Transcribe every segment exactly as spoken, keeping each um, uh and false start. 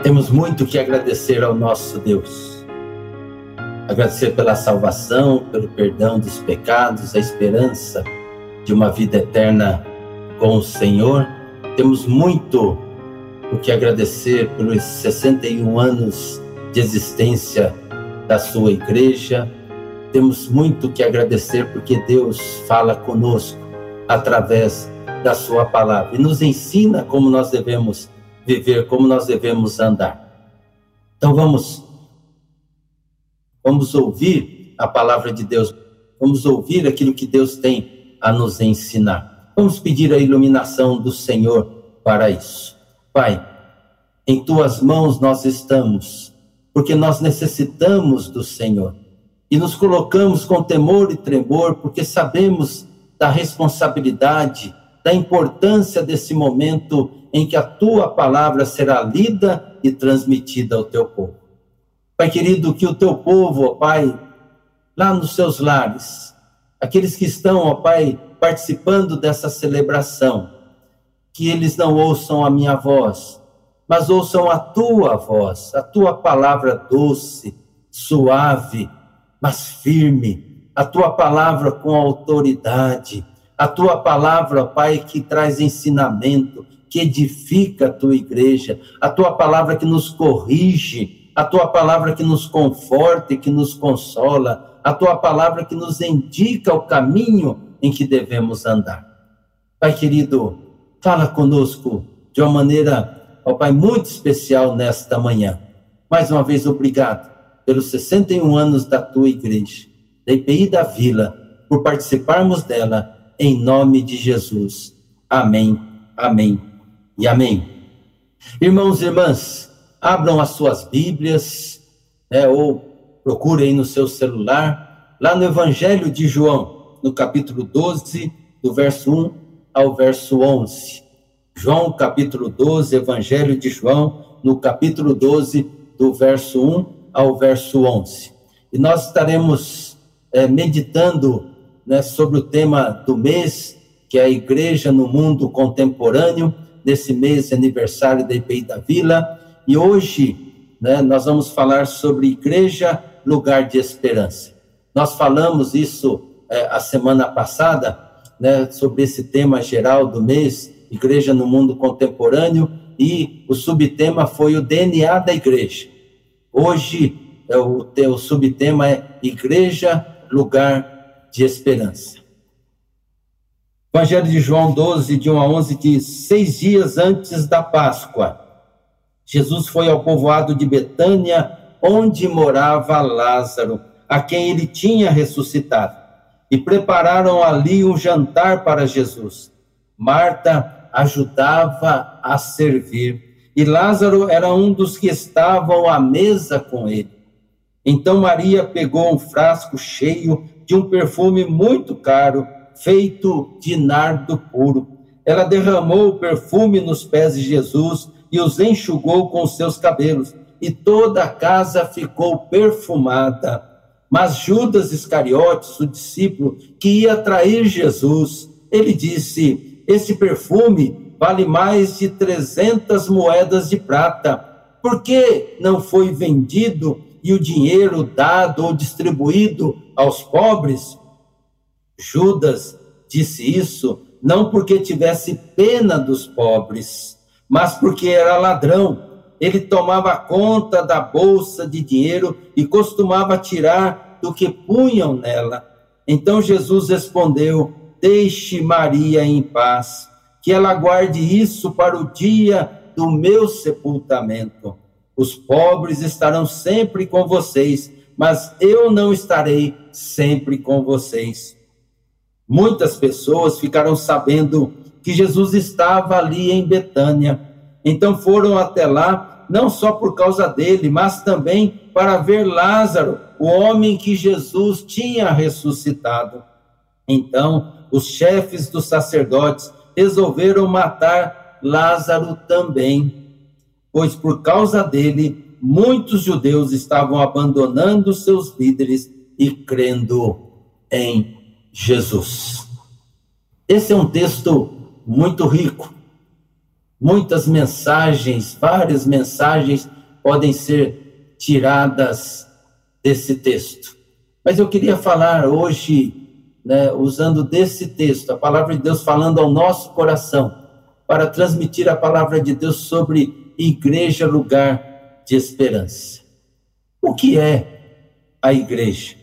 Temos muito que agradecer ao nosso Deus. Agradecer pela salvação, pelo perdão dos pecados, a esperança de uma vida eterna com o Senhor. Temos muito o que agradecer pelos sessenta e um anos de existência da sua igreja. Temos muito que agradecer porque Deus fala conosco através da sua palavra e nos ensina como nós devemos viver, como nós devemos andar. Então vamos, vamos ouvir a palavra de Deus, vamos ouvir aquilo que Deus tem a nos ensinar. Vamos pedir a iluminação do Senhor para isso. Pai, em tuas mãos nós estamos, porque nós necessitamos do Senhor. E nos colocamos com temor e tremor, porque sabemos da responsabilidade, da importância desse momento em que a tua palavra será lida e transmitida ao teu povo. Pai querido, que o teu povo, ó Pai, lá nos seus lares, aqueles que estão, ó Pai, participando dessa celebração, que eles não ouçam a minha voz, mas ouçam a tua voz, a tua palavra doce, suave, mas firme, a tua palavra com autoridade, a tua palavra, Pai, que traz ensinamento, que edifica a tua igreja, a tua palavra que nos corrige, a tua palavra que nos conforta e que nos consola, a tua palavra que nos indica o caminho em que devemos andar. Pai querido, fala conosco de uma maneira, ó Pai, muito especial nesta manhã. Mais uma vez, obrigado pelos sessenta e um anos da tua igreja, da I P I da Vila, por participarmos dela, em nome de Jesus. Amém, amém e amém. Irmãos e irmãs, abram as suas Bíblias, né, ou procurem aí no seu celular, lá no Evangelho de João, no capítulo doze, do verso um ao verso onze. João, capítulo doze, Evangelho de João, no capítulo doze, do verso um ao verso onze. E nós estaremos é, meditando, né, sobre o tema do mês, que é a igreja no mundo contemporâneo, nesse mês de aniversário da I P I da Vila. E hoje, né, nós vamos falar sobre igreja, lugar de esperança. Nós falamos isso é, a semana passada, né, sobre esse tema geral do mês, igreja no mundo contemporâneo, e o subtema foi o D N A da igreja. Hoje, é, o, o subtema é igreja, lugar de esperança. Evangelho de João doze, de um a onze, diz: seis dias antes da Páscoa, Jesus foi ao povoado de Betânia, onde morava Lázaro, a quem ele tinha ressuscitado, e prepararam ali um jantar para Jesus. Marta ajudava a servir, e Lázaro era um dos que estavam à mesa com ele. Então Maria pegou um frasco cheio de um perfume muito caro, feito de nardo puro. Ela derramou o perfume nos pés de Jesus e os enxugou com os seus cabelos, e toda a casa ficou perfumada. Mas Judas Iscariotes, o discípulo que ia trair Jesus, ele disse: esse perfume vale mais de trezentas moedas de prata. Por que não foi vendido e o dinheiro dado ou distribuído aos pobres? Judas disse isso não porque tivesse pena dos pobres, mas porque era ladrão. Ele tomava conta da bolsa de dinheiro e costumava tirar do que punham nela. Então Jesus respondeu: deixe Maria em paz, que ela guarde isso para o dia do meu sepultamento. Os pobres estarão sempre com vocês, mas eu não estarei sempre com vocês. Muitas pessoas ficaram sabendo que Jesus estava ali em Betânia. Então foram até lá, não só por causa dele, mas também para ver Lázaro, o homem que Jesus tinha ressuscitado. Então os chefes dos sacerdotes resolveram matar Lázaro também, pois por causa dele, muitos judeus estavam abandonando seus líderes e crendo em Jesus. Esse é um texto muito rico, muitas mensagens, várias mensagens podem ser tiradas desse texto. Mas eu queria falar hoje, né, usando desse texto, a palavra de Deus falando ao nosso coração, para transmitir a palavra de Deus sobre igreja, lugar de esperança. O que é a igreja?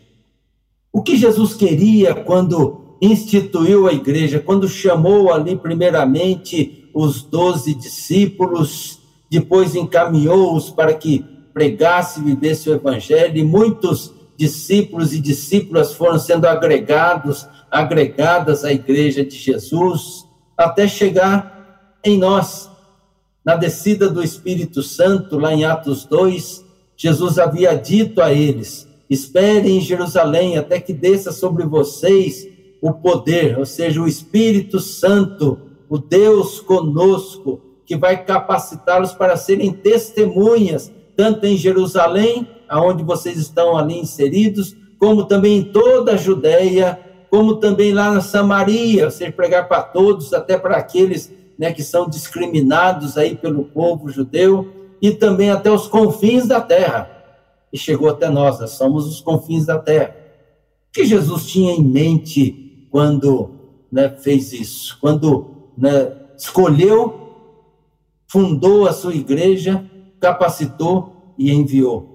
O que Jesus queria quando instituiu a igreja, quando chamou ali primeiramente os doze discípulos, depois encaminhou-os para que pregasse e vivesse o evangelho, e muitos discípulos e discípulas foram sendo agregados, agregadas à igreja de Jesus, até chegar em nós. Na descida do Espírito Santo, lá em Atos dois, Jesus havia dito a eles: esperem em Jerusalém até que desça sobre vocês o poder, ou seja, o Espírito Santo, o Deus conosco, que vai capacitá-los para serem testemunhas, tanto em Jerusalém, aonde vocês estão ali inseridos, como também em toda a Judéia, como também lá na Samaria, ou seja, pregar para todos, até para aqueles, né, que são discriminados aí pelo povo judeu, e também até os confins da terra. E chegou até nós, nós somos os confins da terra. O que Jesus tinha em mente quando, né, fez isso? Quando, né, escolheu, fundou a sua igreja, capacitou e enviou.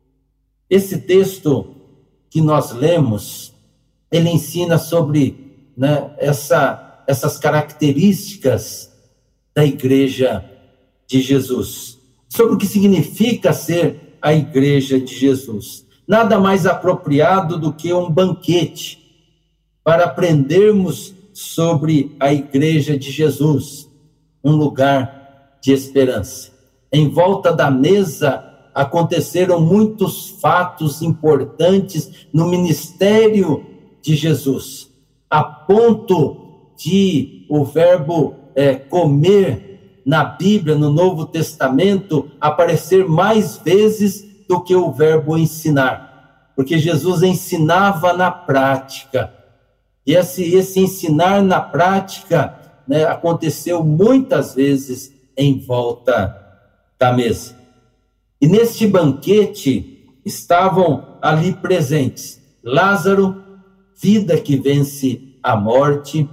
Esse texto que nós lemos, ele ensina sobre, né, essa, essas características da igreja de Jesus, sobre o que significa ser a igreja de Jesus. Nada mais apropriado do que um banquete para aprendermos sobre a igreja de Jesus, um lugar de esperança. Em volta da mesa aconteceram muitos fatos importantes no ministério de Jesus, a ponto de o verbo é, comer na Bíblia, no Novo Testamento, aparecer mais vezes do que o verbo ensinar, porque Jesus ensinava na prática, e esse, esse ensinar na prática, né, aconteceu muitas vezes em volta da mesa. E neste banquete estavam ali presentes Lázaro, vida que vence a morte,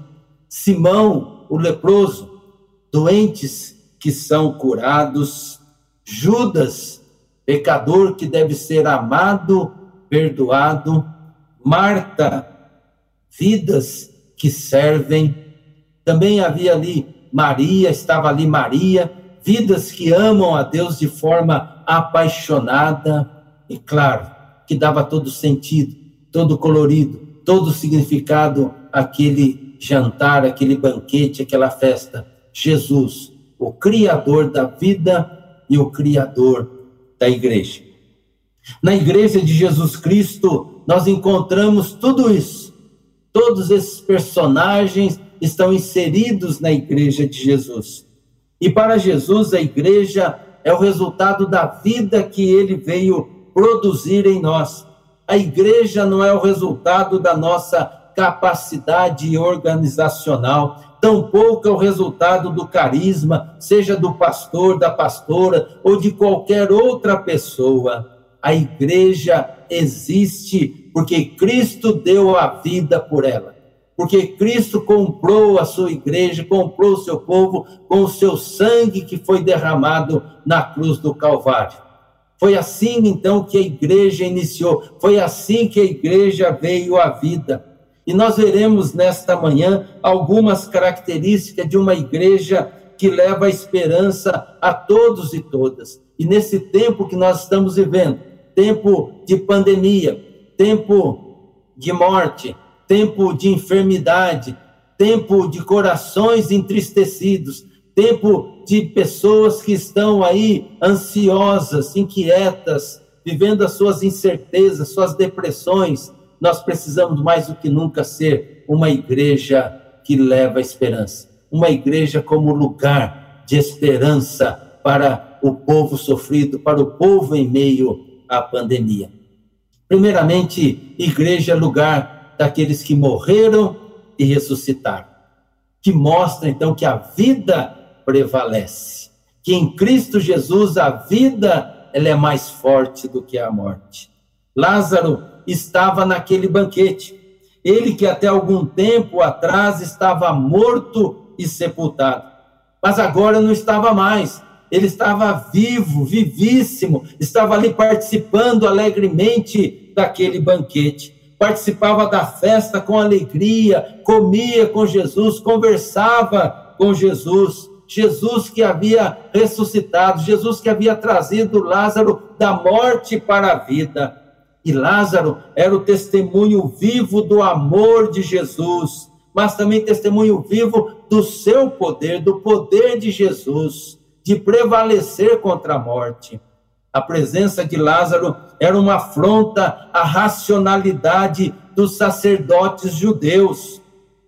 Simão, o leproso, doentes que são curados, Judas, pecador que deve ser amado, perdoado, Marta, vidas que servem. Também havia ali Maria, estava ali Maria, vidas que amam a Deus de forma apaixonada, e claro, que dava todo sentido, todo colorido, todo significado aquele jantar, aquele banquete, aquela festa. Jesus, o Criador da vida e o Criador da igreja. Na igreja de Jesus Cristo, nós encontramos tudo isso. Todos esses personagens estão inseridos na igreja de Jesus. E para Jesus, a igreja é o resultado da vida que ele veio produzir em nós. A igreja não é o resultado da nossa capacidade organizacional, tampouco é o resultado do carisma, seja do pastor, da pastora ou de qualquer outra pessoa. A igreja existe porque Cristo deu a vida por ela. Porque Cristo comprou a sua igreja, comprou o seu povo com o seu sangue que foi derramado na cruz do Calvário. Foi assim, então, que a igreja iniciou. Foi assim que a igreja veio à vida. E nós veremos nesta manhã algumas características de uma igreja que leva a esperança a todos e todas. E nesse tempo que nós estamos vivendo, tempo de pandemia, tempo de morte, tempo de enfermidade, tempo de corações entristecidos, tempo de pessoas que estão aí ansiosas, inquietas, vivendo as suas incertezas, suas depressões. Nós precisamos mais do que nunca ser uma igreja que leva a esperança, uma igreja como lugar de esperança para o povo sofrido, para o povo em meio à pandemia. Primeiramente, igreja é lugar daqueles que morreram e ressuscitaram, que mostra então que a vida prevalece. Que em Cristo Jesus a vida, ela é mais forte do que a morte. Lázaro estava naquele banquete. Ele que até algum tempo atrás estava morto e sepultado. Mas agora não estava mais. Ele estava vivo, vivíssimo. Estava ali participando alegremente daquele banquete. Participava da festa com alegria, comia com Jesus, conversava com Jesus. Jesus que havia ressuscitado, Jesus que havia trazido Lázaro da morte para a vida. E Lázaro era o testemunho vivo do amor de Jesus, mas também testemunho vivo do seu poder, do poder de Jesus, de prevalecer contra a morte. A presença de Lázaro era uma afronta à racionalidade dos sacerdotes judeus.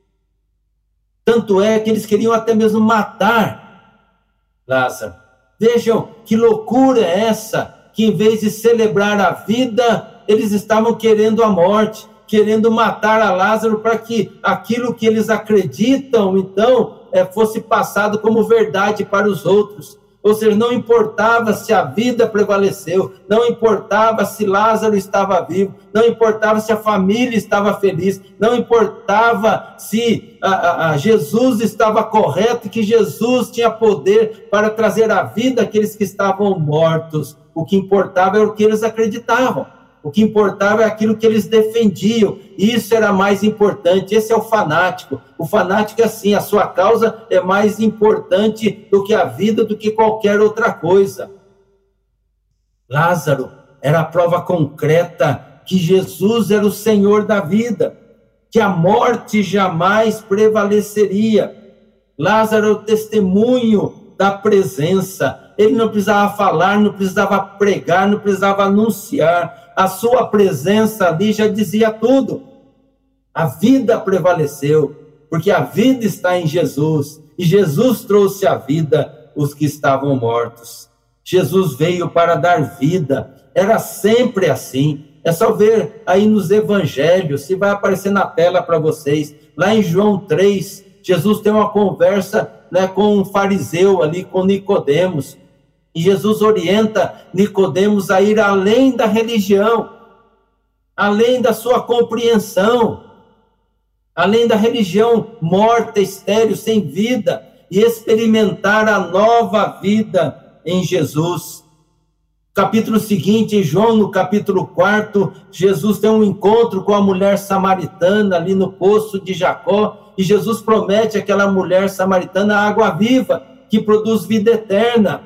Tanto é que eles queriam até mesmo matar Lázaro. Vejam que loucura é essa, que em vez de celebrar a vida, eles estavam querendo a morte, querendo matar a Lázaro para que aquilo que eles acreditam, então, é, fosse passado como verdade para os outros. Ou seja, não importava se a vida prevaleceu, não importava se Lázaro estava vivo, não importava se a família estava feliz, não importava se a, a, a Jesus estava correto e que Jesus tinha poder para trazer à vida aqueles que estavam mortos. O que importava era o que eles acreditavam. O que importava é aquilo que eles defendiam. Isso era mais importante. Esse é o fanático. O fanático é assim, a sua causa é mais importante do que a vida, do que qualquer outra coisa. Lázaro era a prova concreta que Jesus era o Senhor da vida, que a morte jamais prevaleceria. Lázaro é o testemunho da presença. Ele não precisava falar, não precisava pregar, não precisava anunciar. A sua presença ali já dizia tudo. A vida prevaleceu, porque a vida está em Jesus, e Jesus trouxe à vida os que estavam mortos. Jesus veio para dar vida, era sempre assim. É só ver aí nos evangelhos, se vai aparecer na tela para vocês, lá em João três, Jesus tem uma conversa, né, com um fariseu ali, com Nicodemos. E Jesus orienta Nicodemos a ir além da religião, além da sua compreensão, além da religião morta, estéril, sem vida, e experimentar a nova vida em Jesus. Capítulo seguinte, em João, no capítulo quatro, Jesus tem um encontro com a mulher samaritana ali no poço de Jacó, e Jesus promete àquela mulher samaritana água viva, que produz vida eterna.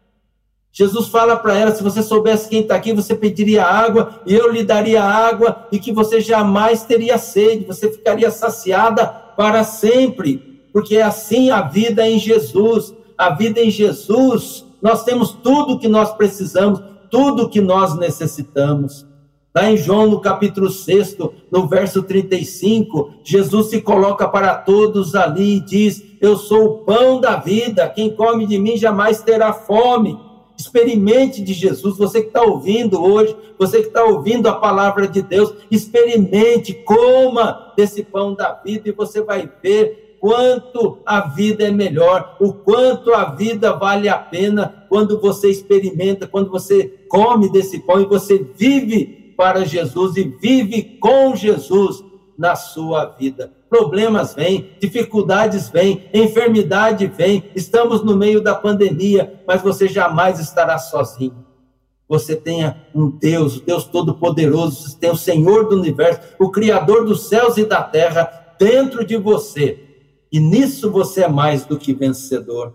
Jesus fala para ela, se você soubesse quem está aqui, você pediria água, e eu lhe daria água, e que você jamais teria sede, você ficaria saciada para sempre, porque é assim a vida em Jesus. A vida em Jesus, nós temos tudo o que nós precisamos, tudo o que nós necessitamos. Lá em João, no capítulo seis, no verso trinta e cinco, Jesus se coloca para todos ali e diz, eu sou o pão da vida, quem come de mim jamais terá fome. Experimente de Jesus, você que está ouvindo hoje, você que está ouvindo a palavra de Deus, experimente, coma desse pão da vida e você vai ver quanto a vida é melhor, o quanto a vida vale a pena quando você experimenta, quando você come desse pão e você vive para Jesus e vive com Jesus na sua vida. Problemas vêm, dificuldades vêm, enfermidade vem, estamos no meio da pandemia, mas você jamais estará sozinho. Você tem um Deus, o Deus Todo-Poderoso, você tem o Senhor do Universo, o Criador dos céus e da terra dentro de você. E nisso você é mais do que vencedor.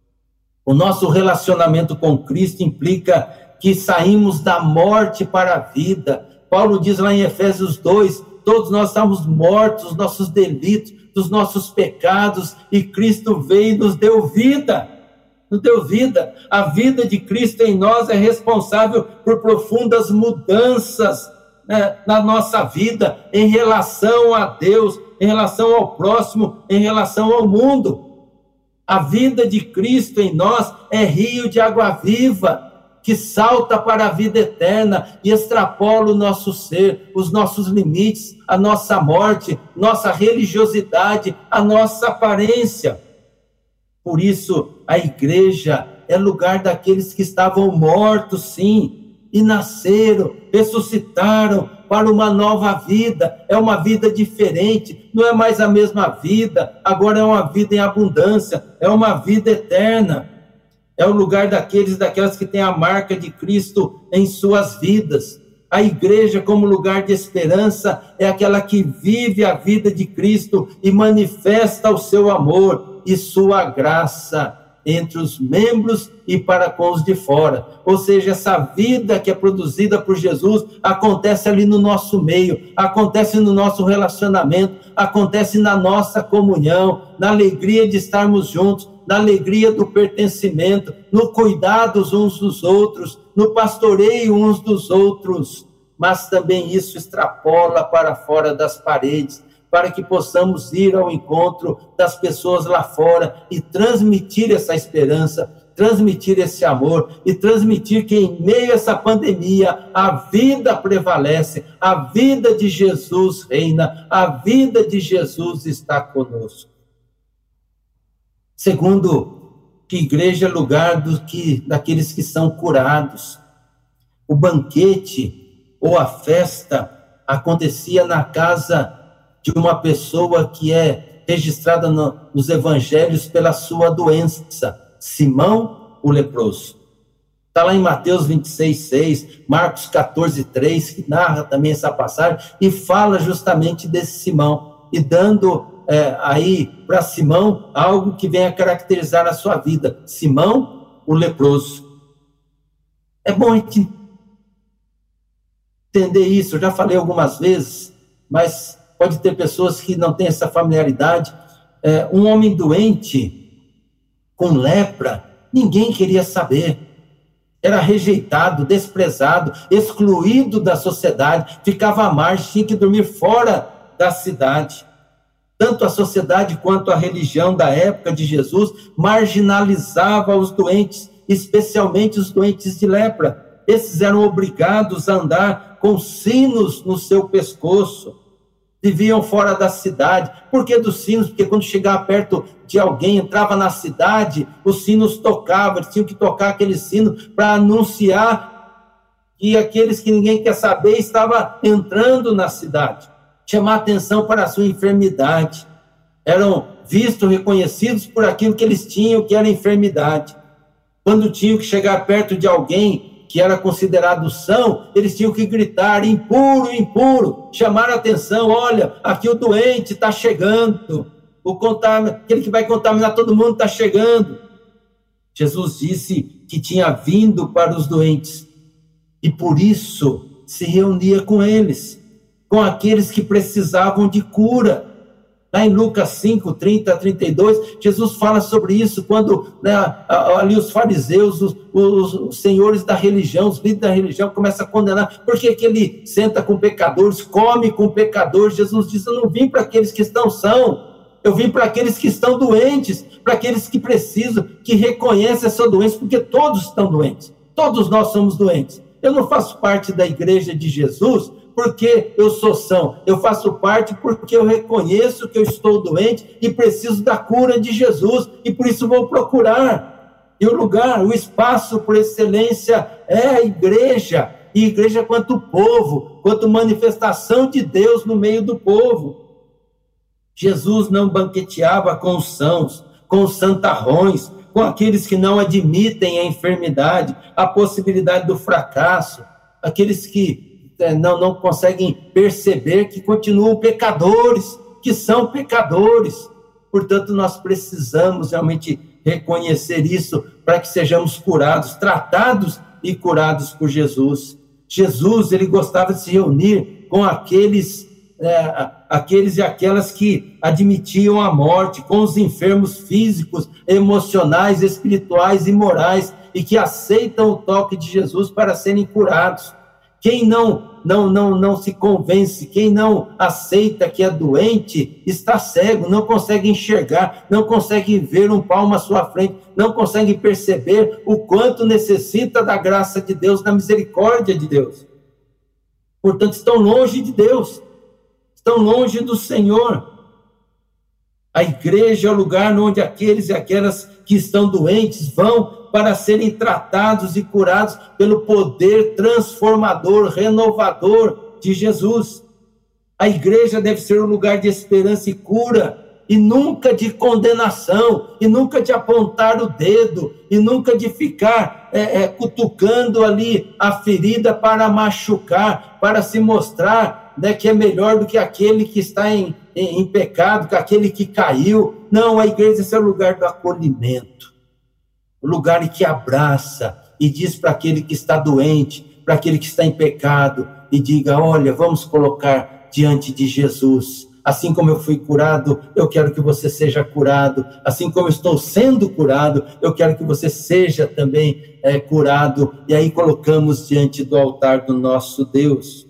O nosso relacionamento com Cristo implica que saímos da morte para a vida. Paulo diz lá em Efésios dois, todos nós estamos mortos, dos nossos delitos, dos nossos pecados, e Cristo veio e nos deu vida, nos deu vida. A vida de Cristo em nós é responsável por profundas mudanças, né, na nossa vida, em relação a Deus, em relação ao próximo, em relação ao mundo. A vida de Cristo em nós é rio de água viva, que salta para a vida eterna e extrapola o nosso ser, os nossos limites, a nossa morte, nossa religiosidade, a nossa aparência. Por isso, a igreja é lugar daqueles que estavam mortos, sim, e nasceram, ressuscitaram para uma nova vida. É uma vida diferente, não é mais a mesma vida, agora é uma vida em abundância, é uma vida eterna. É o lugar daqueles e daquelas que têm a marca de Cristo em suas vidas. A igreja, como lugar de esperança, é aquela que vive a vida de Cristo e manifesta o seu amor e sua graça entre os membros e para com os de fora. Ou seja, essa vida que é produzida por Jesus acontece ali no nosso meio, acontece no nosso relacionamento, acontece na nossa comunhão, na alegria de estarmos juntos, na alegria do pertencimento, no cuidado uns dos outros, no pastoreio uns dos outros. Mas também isso extrapola para fora das paredes, para que possamos ir ao encontro das pessoas lá fora e transmitir essa esperança, transmitir esse amor e transmitir que em meio a essa pandemia a vida prevalece, a vida de Jesus reina, a vida de Jesus está conosco. Segundo, que igreja é lugar do que, daqueles que são curados. O banquete ou a festa acontecia na casa de uma pessoa que é registrada no, nos evangelhos pela sua doença, Simão, o leproso. Está lá em Mateus vinte e seis, seis, Marcos quatorze, três, que narra também essa passagem, e fala justamente desse Simão, e dando é, aí para Simão algo que venha caracterizar a sua vida. Simão, o leproso. É bom a gente entender isso, eu já falei algumas vezes, mas pode ter pessoas que não têm essa familiaridade. É, um homem doente, com lepra, ninguém queria saber. Era rejeitado, desprezado, excluído da sociedade, ficava à margem, tinha que dormir fora da cidade. Tanto a sociedade quanto a religião da época de Jesus marginalizava os doentes, especialmente os doentes de lepra. Esses eram obrigados a andar com sinos no seu pescoço. Viviam fora da cidade. Por que dos sinos? Porque quando chegava perto de alguém, entrava na cidade, os sinos tocavam, eles tinham que tocar aquele sino para anunciar que aqueles que ninguém quer saber estavam entrando na cidade. Chamar atenção para a sua enfermidade. Eram vistos, reconhecidos por aquilo que eles tinham, que era enfermidade. Quando tinham que chegar perto de alguém que era considerado são, eles tinham que gritar, impuro, impuro, chamar a atenção, olha, aqui o doente está chegando, o contam... aquele que vai contaminar todo mundo está chegando. Jesus disse que tinha vindo para os doentes, e por isso se reunia com eles, com aqueles que precisavam de cura. Lá em Lucas cinco, trinta a trinta e dois, Jesus fala sobre isso, quando né, ali os fariseus, os, os, os senhores da religião, os líderes da religião começam a condenar. Por que que ele senta com pecadores, come com pecadores? Jesus diz, eu não vim para aqueles que estão sãos, eu vim para aqueles que estão doentes, para aqueles que precisam, que reconhecem a sua doença, porque todos estão doentes, todos nós somos doentes. Eu não faço parte da igreja de Jesus porque eu sou são, eu faço parte porque eu reconheço que eu estou doente e preciso da cura de Jesus, e por isso vou procurar. E o lugar, o espaço por excelência é a igreja, e igreja quanto povo, quanto manifestação de Deus no meio do povo. Jesus não banqueteava com os sãos, com os santarrões, com aqueles que não admitem a enfermidade, a possibilidade do fracasso, aqueles que Não, não conseguem perceber que continuam pecadores, que são pecadores. Portanto, nós precisamos realmente reconhecer isso para que sejamos curados, tratados e curados por Jesus. Jesus, ele gostava de se reunir com aqueles, é, aqueles e aquelas que admitiam a morte, com os enfermos físicos, emocionais, espirituais e morais, e que aceitam o toque de Jesus para serem curados. Quem não, não, não, não se convence, quem não aceita que é doente, está cego, não consegue enxergar, não consegue ver um palmo à sua frente, não consegue perceber o quanto necessita da graça de Deus, da misericórdia de Deus. Portanto, estão longe de Deus, estão longe do Senhor. A igreja é o lugar onde aqueles e aquelas que estão doentes vão para serem tratados e curados pelo poder transformador, renovador de Jesus. A igreja deve ser um lugar de esperança e cura, e nunca de condenação, e nunca de apontar o dedo, e nunca de ficar é, é, cutucando ali a ferida para machucar, para se mostrar, né, que é melhor do que aquele que está em, em, em pecado, que aquele que caiu. Não, a igreja é o lugar do acolhimento, o lugar em que abraça e diz para aquele que está doente, para aquele que está em pecado, e diga: olha, vamos colocar diante de Jesus. Assim como eu fui curado, eu quero que você seja curado. Assim como eu estou sendo curado, eu quero que você seja também é, curado. E aí colocamos diante do altar do nosso Deus.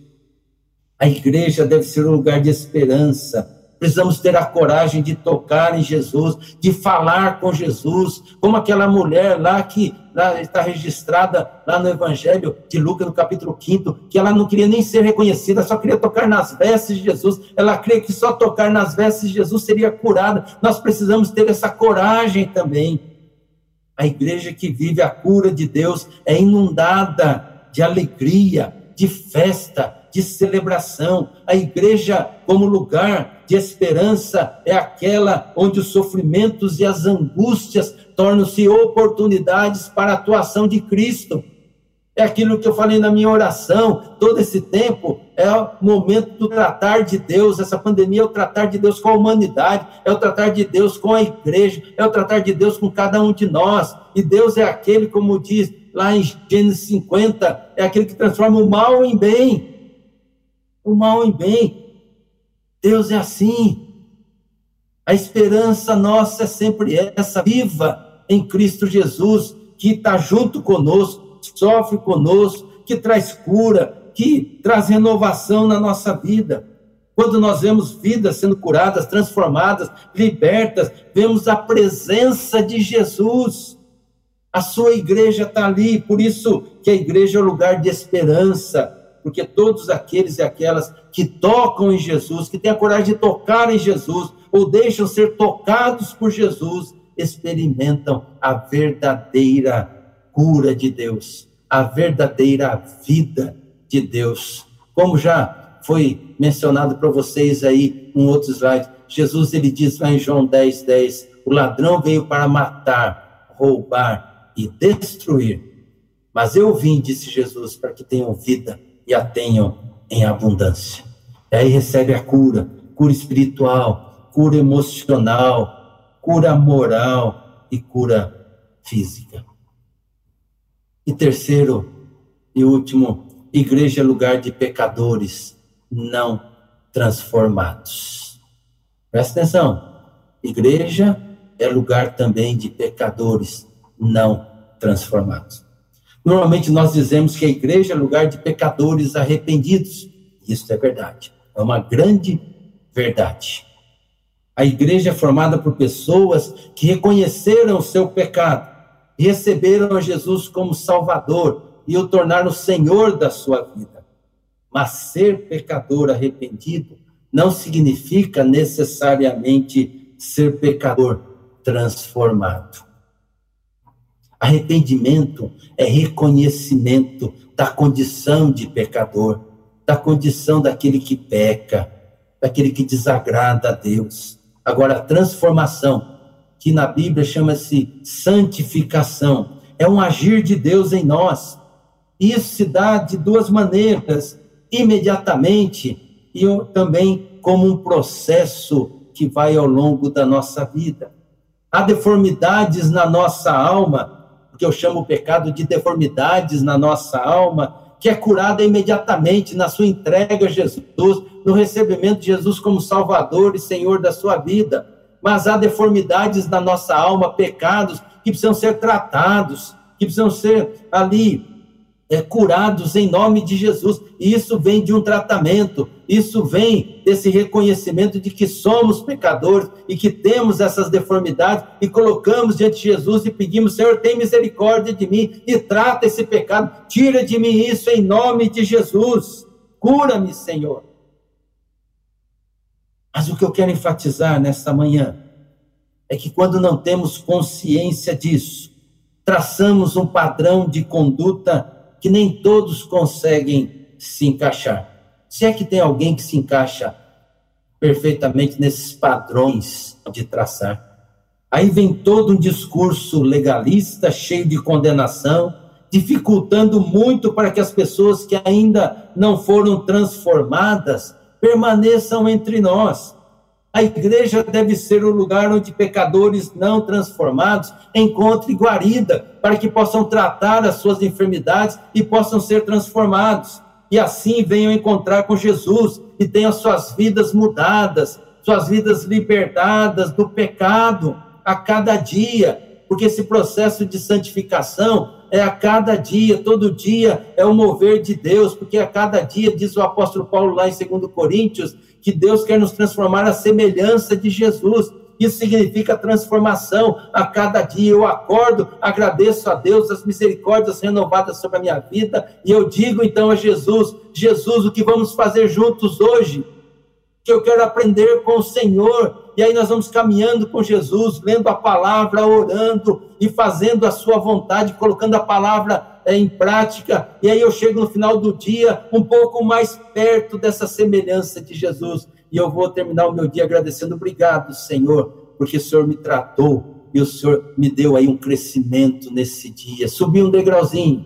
A igreja deve ser um lugar de esperança. Precisamos ter a coragem de tocar em Jesus, de falar com Jesus, como aquela mulher lá que lá está registrada lá no Evangelho de Lucas, no capítulo quinto, que ela não queria nem ser reconhecida, só queria tocar nas vestes de Jesus. Ela cria que só tocar nas vestes de Jesus seria curada. Nós precisamos ter essa coragem também. A igreja que vive a cura de Deus é inundada de alegria, de festa, de celebração. A igreja, como lugar de esperança, é aquela onde os sofrimentos e as angústias tornam-se oportunidades para a atuação de Cristo. É aquilo que eu falei na minha oração, todo esse tempo é o momento do tratar de Deus. Essa pandemia é o tratar de Deus com a humanidade, é o tratar de Deus com a igreja, é o tratar de Deus com cada um de nós. E Deus é aquele, como diz lá em Gênesis cinquenta, é aquele que transforma o mal em bem. O mal em bem. Deus é assim. A esperança nossa é sempre essa, viva em Cristo Jesus, que está junto conosco, sofre conosco, que traz cura, que traz renovação na nossa vida. Quando nós vemos vidas sendo curadas, transformadas, libertas, vemos a presença de Jesus. A sua igreja está ali, por isso que a igreja é o lugar de esperança, porque todos aqueles e aquelas que tocam em Jesus, que têm a coragem de tocar em Jesus, ou deixam ser tocados por Jesus, experimentam a verdadeira cura de Deus, a verdadeira vida de Deus. Como já foi mencionado para vocês aí um outro slide, Jesus ele diz lá em João dez, dez, o ladrão veio para matar, roubar e destruir, mas eu vim, disse Jesus, para que tenham vida e a tenham em abundância. E aí recebe a cura, cura espiritual, cura emocional, cura moral e cura física. E terceiro e último, igreja é lugar de pecadores não transformados. Presta atenção, igreja é lugar também de pecadores não transformados. Normalmente nós dizemos que a igreja é lugar de pecadores arrependidos. Isso é verdade, é uma grande verdade. A igreja é formada por pessoas que reconheceram o seu pecado, receberam a Jesus como Salvador e o tornaram o Senhor da sua vida. Mas ser pecador arrependido não significa necessariamente ser pecador transformado. Arrependimento é reconhecimento da condição de pecador, da condição daquele que peca, daquele que desagrada a Deus. Agora, a transformação, que na Bíblia chama-se santificação, é um agir de Deus em nós. Isso se dá de duas maneiras, imediatamente e também como um processo que vai ao longo da nossa vida. Há deformidades na nossa alma, que eu chamo o pecado de deformidades na nossa alma, que é curada imediatamente na sua entrega a Jesus, no recebimento de Jesus como Salvador e Senhor da sua vida. Mas há deformidades na nossa alma, pecados que precisam ser tratados, que precisam ser ali é, curados em nome de Jesus. E isso vem de um tratamento, isso vem desse reconhecimento de que somos pecadores e que temos essas deformidades e colocamos diante de Jesus e pedimos: Senhor, tem misericórdia de mim e trata esse pecado, tira de mim isso em nome de Jesus, cura-me, Senhor. Mas o que eu quero enfatizar nesta manhã é que quando não temos consciência disso, traçamos um padrão de conduta que nem todos conseguem se encaixar. Se é que tem alguém que se encaixa perfeitamente nesses padrões de traçar. Aí vem todo um discurso legalista, cheio de condenação, dificultando muito para que as pessoas que ainda não foram transformadas permaneçam entre nós. A igreja deve ser o lugar onde pecadores não transformados encontrem guarida, para que possam tratar as suas enfermidades e possam ser transformados. E assim venham encontrar com Jesus e tenham suas vidas mudadas, suas vidas libertadas do pecado a cada dia, porque esse processo de santificação é a cada dia, todo dia é o mover de Deus, porque a cada dia, diz o apóstolo Paulo lá em dois Coríntios, que Deus quer nos transformar à semelhança de Jesus. Isso significa transformação a cada dia. Eu acordo, agradeço a Deus as misericórdias renovadas sobre a minha vida, e eu digo então a Jesus: Jesus, o que vamos fazer juntos hoje? Que eu quero aprender com o Senhor. E aí nós vamos caminhando com Jesus, lendo a palavra, orando e fazendo a sua vontade, colocando a palavra é, em prática. E aí eu chego no final do dia um pouco mais perto dessa semelhança de Jesus. E eu vou terminar o meu dia agradecendo. Obrigado, Senhor, porque o Senhor me tratou e o Senhor me deu aí um crescimento nesse dia. Subi um degrauzinho.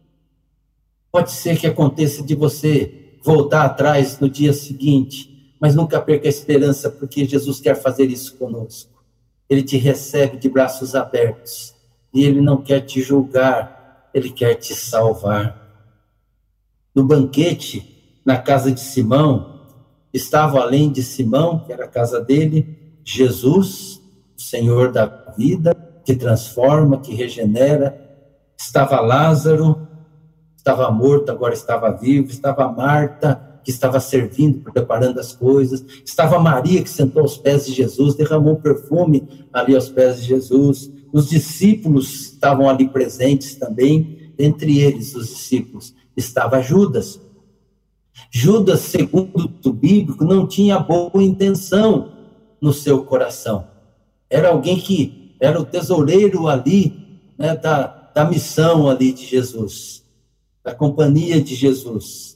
Pode ser que aconteça de você voltar atrás no dia seguinte, mas nunca perca a esperança, porque Jesus quer fazer isso conosco. Ele te recebe de braços abertos, e Ele não quer te julgar, Ele quer te salvar. No banquete, na casa de Simão, estava além de Simão, que era a casa dele, Jesus, o Senhor da vida, que transforma, que regenera. Estava Lázaro, estava morto, agora estava vivo. Estava Marta, que estava servindo, preparando as coisas. Estava Maria, que sentou aos pés de Jesus, derramou um perfume ali aos pés de Jesus. Os discípulos estavam ali presentes também. Entre eles, os discípulos, estava Judas. Judas, segundo o bíblico, não tinha boa intenção no seu coração. Era alguém que era o tesoureiro ali, né, da, da missão ali de Jesus, da companhia de Jesus.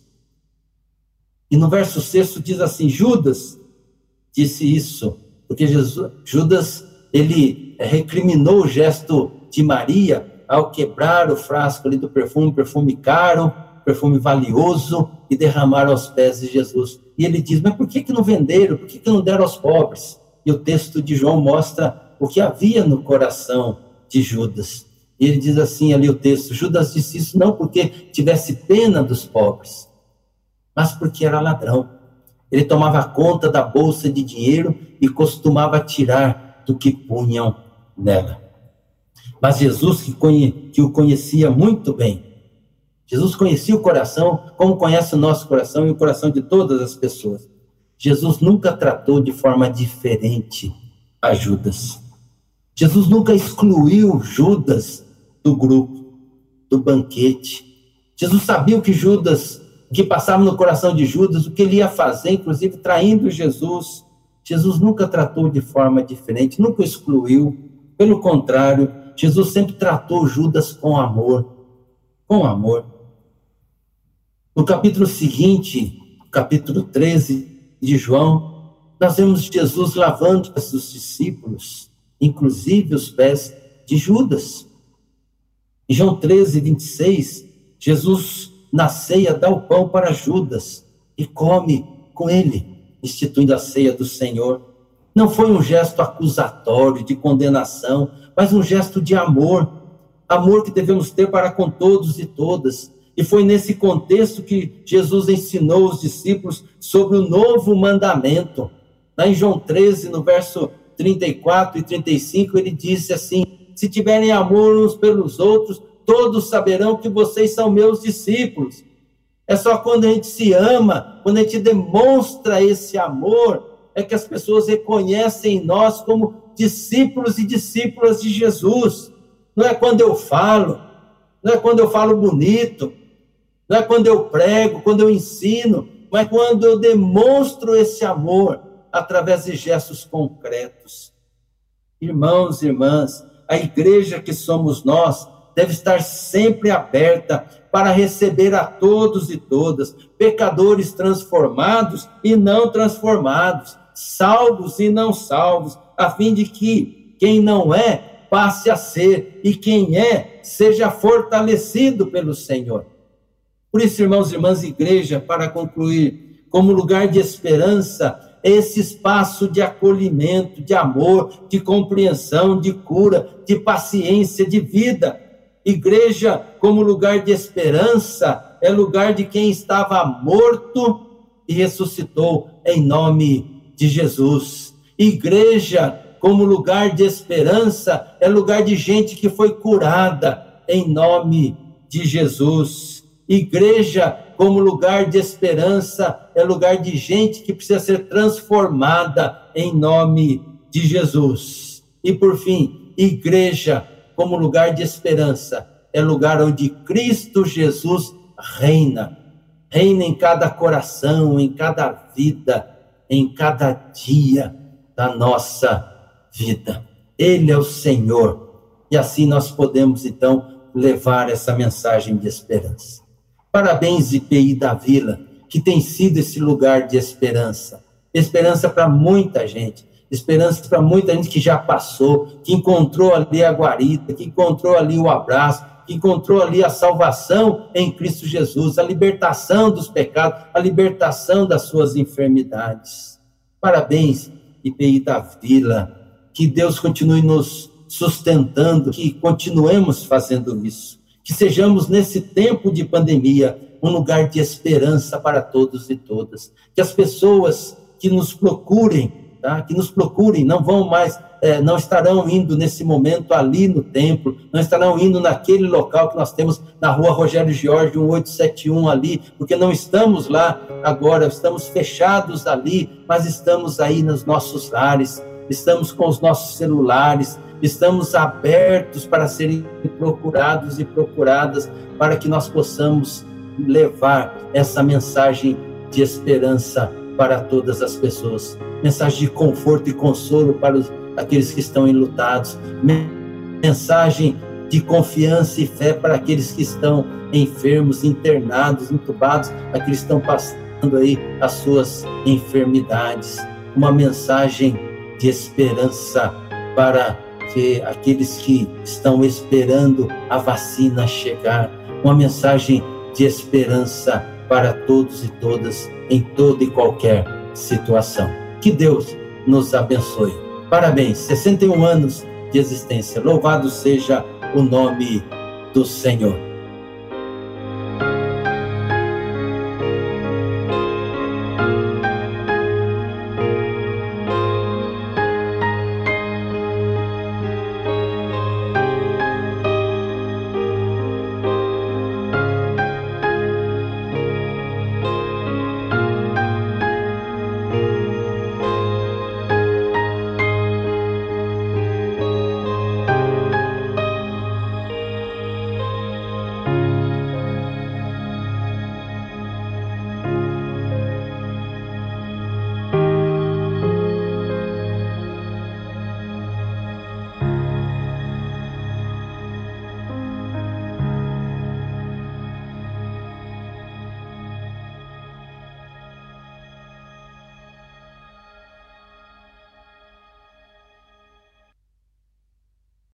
E no verso sexto diz assim: Judas disse isso, porque Jesus, Judas, ele recriminou o gesto de Maria ao quebrar o frasco ali do perfume, perfume caro, perfume valioso, e derramar aos pés de Jesus. E ele diz: mas por que que não venderam? Por que que não deram aos pobres? E o texto de João mostra o que havia no coração de Judas. E ele diz assim ali o texto: Judas disse isso não porque tivesse pena dos pobres, mas porque era ladrão. Ele tomava conta da bolsa de dinheiro e costumava tirar do que punham nela. Mas Jesus, que, conhe, que o conhecia muito bem, Jesus conhecia o coração, como conhece o nosso coração e o coração de todas as pessoas. Jesus nunca tratou de forma diferente a Judas. Jesus nunca excluiu Judas do grupo, do banquete. Jesus sabia o que Judas... o que passava no coração de Judas, o que ele ia fazer, inclusive traindo Jesus. Jesus nunca tratou de forma diferente, nunca excluiu. Pelo contrário, Jesus sempre tratou Judas com amor. Com amor. No capítulo seguinte, capítulo treze de João, nós vemos Jesus lavando os discípulos, inclusive os pés de Judas. Em João treze, vinte e seis, Jesus, na ceia, dá o pão para Judas e come com ele, instituindo a ceia do Senhor. Não foi um gesto acusatório, de condenação, mas um gesto de amor, amor que devemos ter para com todos e todas. E foi nesse contexto que Jesus ensinou os discípulos sobre o novo mandamento. Lá em João treze, no verso trinta e quatro e trinta e cinco, ele disse assim: se tiverem amor uns pelos outros, todos saberão que vocês são meus discípulos. É só quando a gente se ama, quando a gente demonstra esse amor, é que as pessoas reconhecem em nós como discípulos e discípulas de Jesus. Não é quando eu falo, não é quando eu falo bonito, não é quando eu prego, quando eu ensino, mas quando eu demonstro esse amor através de gestos concretos. Irmãos e irmãs, a igreja que somos nós deve estar sempre aberta para receber a todos e todas, pecadores transformados e não transformados, salvos e não salvos, a fim de que quem não é passe a ser, e quem é seja fortalecido pelo Senhor. Por isso, irmãos e irmãs, igreja, para concluir, como lugar de esperança, é esse espaço de acolhimento, de amor, de compreensão, de cura, de paciência, de vida. Igreja, como lugar de esperança, é lugar de quem estava morto e ressuscitou em nome de Jesus. Igreja, como lugar de esperança, é lugar de gente que foi curada em nome de Jesus. Igreja, como lugar de esperança, é lugar de gente que precisa ser transformada em nome de Jesus. E por fim, igreja, como lugar de esperança, é lugar onde Cristo Jesus reina. Reina em cada coração, em cada vida, em cada dia da nossa vida. Ele é o Senhor. E assim nós podemos, então, levar essa mensagem de esperança. Parabéns, I P I da Vila, que tem sido esse lugar de esperança. Esperança para muita gente. Esperança para muita gente que já passou, que encontrou ali a guarida, que encontrou ali o abraço, que encontrou ali a salvação em Cristo Jesus, a libertação dos pecados, a libertação das suas enfermidades. Parabéns, I P I da Vila. Que Deus continue nos sustentando, que continuemos fazendo isso. Que sejamos, nesse tempo de pandemia, um lugar de esperança para todos e todas. Que as pessoas que nos procurem, tá? que nos procurem, não vão mais, é, não estarão indo nesse momento ali no templo, não estarão indo naquele local que nós temos na rua Rogério Jorge, um oito sete um ali, porque não estamos lá agora, estamos fechados ali, mas estamos aí nos nossos lares, estamos com os nossos celulares, estamos abertos para serem procurados e procuradas, para que nós possamos levar essa mensagem de esperança para todas as pessoas, mensagem de conforto e consolo para os, aqueles que estão enlutados, mensagem de confiança e fé para aqueles que estão enfermos, internados, entubados, aqueles que estão passando aí as suas enfermidades, uma mensagem de esperança para que aqueles que estão esperando a vacina chegar, uma mensagem de esperança para todos e todas, em toda e qualquer situação. Que Deus nos abençoe. Parabéns, sessenta e um anos de existência. Louvado seja o nome do Senhor.